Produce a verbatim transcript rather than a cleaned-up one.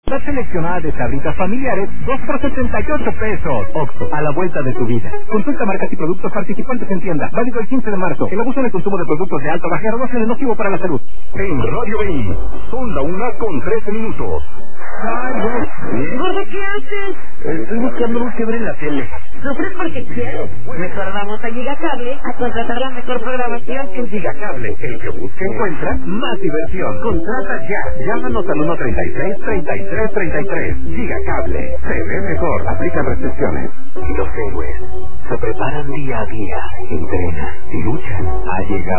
La seleccionada de sabritas familiares, dos por setenta y ocho pesos. Oxxo, a la vuelta de tu vida. Consulta marcas y productos participantes en tienda. Válido el quince de marzo. El abuso en el consumo de productos de alta o baja graduación es nocivo para la salud. En Radio I, son la una con trece minutos. Gordo, ¿qué haces? Estoy buscando luz que ver en la tele. Sufres porque quieres. Mejor vamos a Gigacable a contratar la mejor programación. En Gigacable, el que busca encuentra más diversión. Contrata ya. Llámanos al uno treinta y seis, treinta y tres treinta y tres. Gigacable. Se ve mejor. Aplica restricciones. Y los héroes se preparan día a día, entrenan y luchan. Ha llegado